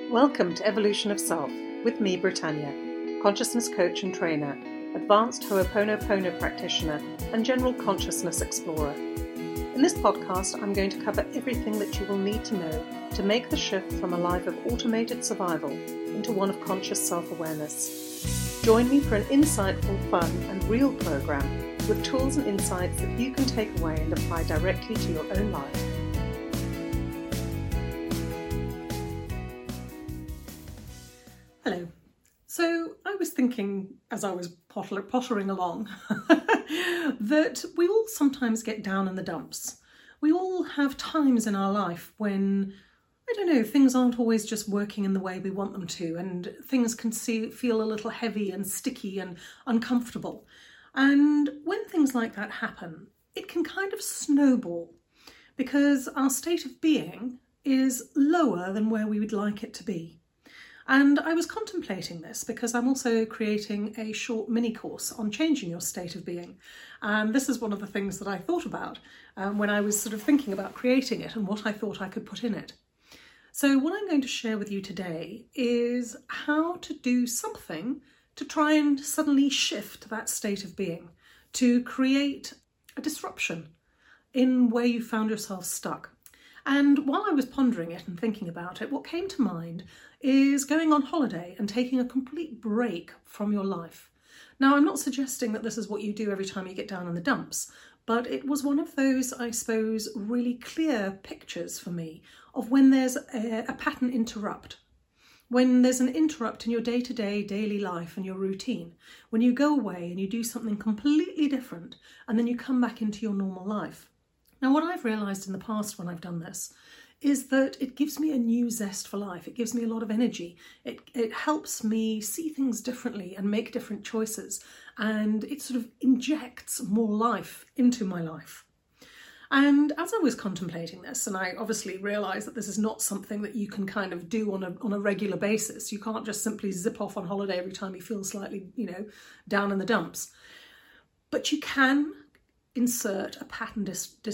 Welcome to Evolution of Self with me, Britannia, consciousness coach and trainer, advanced Ho'oponopono practitioner, and general consciousness explorer. In this podcast, I'm going to cover everything that you will need to know to make the shift from a life of automated survival into one of conscious self-awareness. Join me for an insightful, fun, and real program with tools and insights that you can take away and apply directly to your own life. Hello. So I was thinking as I was pottering along that we all sometimes get down in the dumps. We all have times in our life when, things aren't always just working in the way we want them to, and things can feel a little heavy and sticky and uncomfortable. And when things like that happen, it can kind of snowball because our state of being is lower than where we would like it to be. And I was contemplating this because I'm also creating a short mini course on changing your state of being. And this is one of the things that I thought about when I was sort of thinking about creating it and what I thought I could put in it. So what I'm going to share with you today is how to do something to try and suddenly shift that state of being, to create a disruption in where you found yourself stuck. And while I was pondering it and thinking about it, what came to mind is going on holiday and taking a complete break from your life. Now, I'm not suggesting that this is what you do every time you get down in the dumps, but it was one of those, I suppose, really clear pictures for me of when there's a pattern interrupt. When there's an interrupt in your day-to-day daily life and your routine, when you go away and you do something completely different and then you come back into your normal life. Now, what I've realised in the past when I've done this is that it gives me a new zest for life. It gives me a lot of energy. It helps me see things differently and make different choices. And it sort of injects more life into my life. And as I was contemplating this, and I obviously realised that this is not something that you can kind of do on a regular basis. You can't just simply zip off on holiday every time you feel slightly, down in the dumps. But you can insert a pattern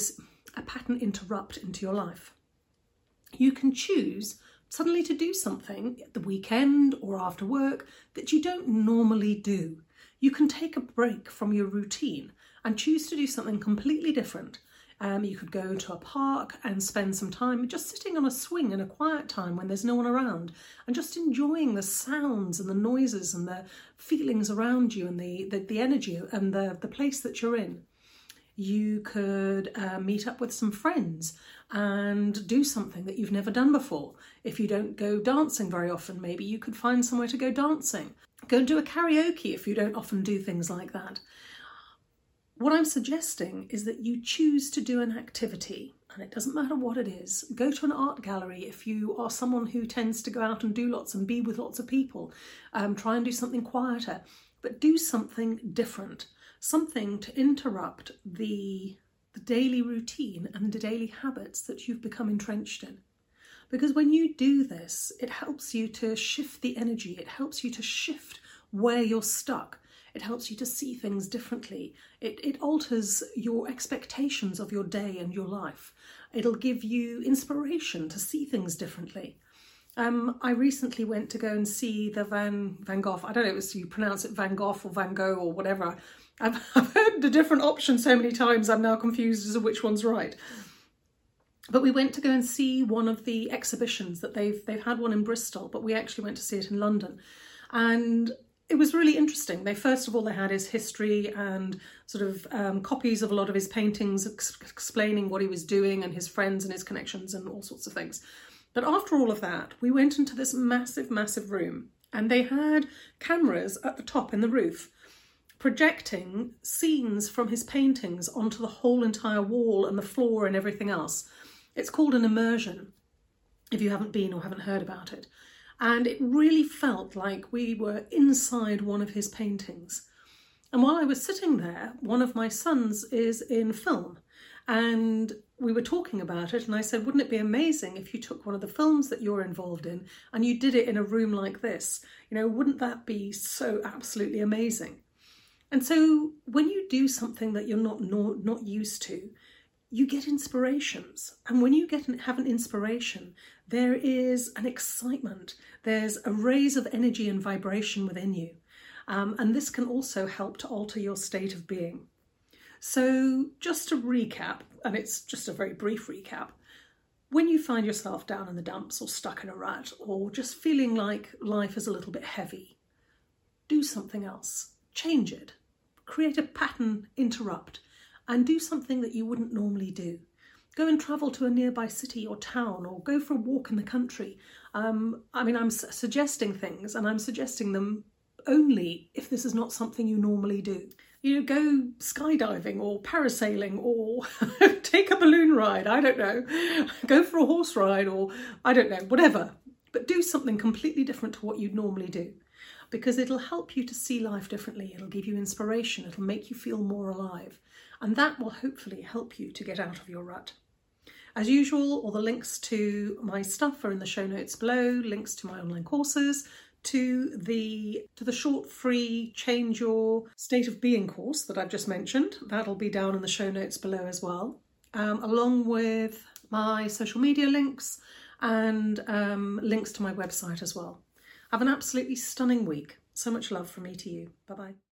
interrupt into your life. You can choose suddenly to do something at the weekend or after work that you don't normally do. You can take a break from your routine and choose to do something completely different. You could go to a park and spend some time just sitting on a swing in a quiet time when there's no one around and just enjoying the sounds and the noises and the feelings around you and the energy and the place that you're in. You could meet up with some friends and do something that you've never done before. If you don't go dancing very often, maybe you could find somewhere to go dancing. Go and do a karaoke if you don't often do things like that. What I'm suggesting is that you choose to do an activity, and it doesn't matter what it is. Go to an art gallery if you are someone who tends to go out and do lots and be with lots of people. Try and do something quieter, but do something different. Something to interrupt the daily routine and the daily habits that you've become entrenched in. Because when you do this, it helps you to shift the energy. It helps you to shift where you're stuck. It helps you to see things differently. It alters your expectations of your day and your life. It'll give you inspiration to see things differently. I recently went to go and see the Van Gogh. I don't know if you pronounce it Van Gogh or Van Gogh or whatever. I've heard the different options so many times, I'm now confused as to which one's right. But we went to go and see one of the exhibitions that they've had one in Bristol, but we actually went to see it in London. And it was really interesting. They had his history and sort of copies of a lot of his paintings explaining what he was doing and his friends and his connections and all sorts of things. But after all of that, we went into this massive, massive room and they had cameras at the top in the roof projecting scenes from his paintings onto the whole entire wall and the floor and everything else. It's called an immersion, if you haven't been or haven't heard about it. And it really felt like we were inside one of his paintings. And while I was sitting there, one of my sons is in film. And we were talking about it and I said, wouldn't it be amazing if you took one of the films that you're involved in and you did it in a room like this? Wouldn't that be so absolutely amazing? And so when you do something that you're not used to, you get inspirations. And when you have an inspiration, there is an excitement. There's a raise of energy and vibration within you. And this can also help to alter your state of being. So just to recap, and it's just a very brief recap, when you find yourself down in the dumps or stuck in a rut or just feeling like life is a little bit heavy, do something else. Change it. Create a pattern interrupt and do something that you wouldn't normally do. Go and travel to a nearby city or town, or go for a walk in the country. I'm suggesting things, and I'm suggesting them only if this is not something you normally do. Go skydiving or parasailing, or take a balloon ride, I don't know. Go for a horse ride, or I don't know, whatever. But do something completely different to what you'd normally do, because it'll help you to see life differently. It'll give you inspiration. It'll make you feel more alive. And that will hopefully help you to get out of your rut. As usual, all the links to my stuff are in the show notes below, links to my online courses, to the short free Change Your State of Being course that I've just mentioned. That'll be down in the show notes below as well, along with my social media links and links to my website as well. Have an absolutely stunning week. So much love from me to you. Bye-bye.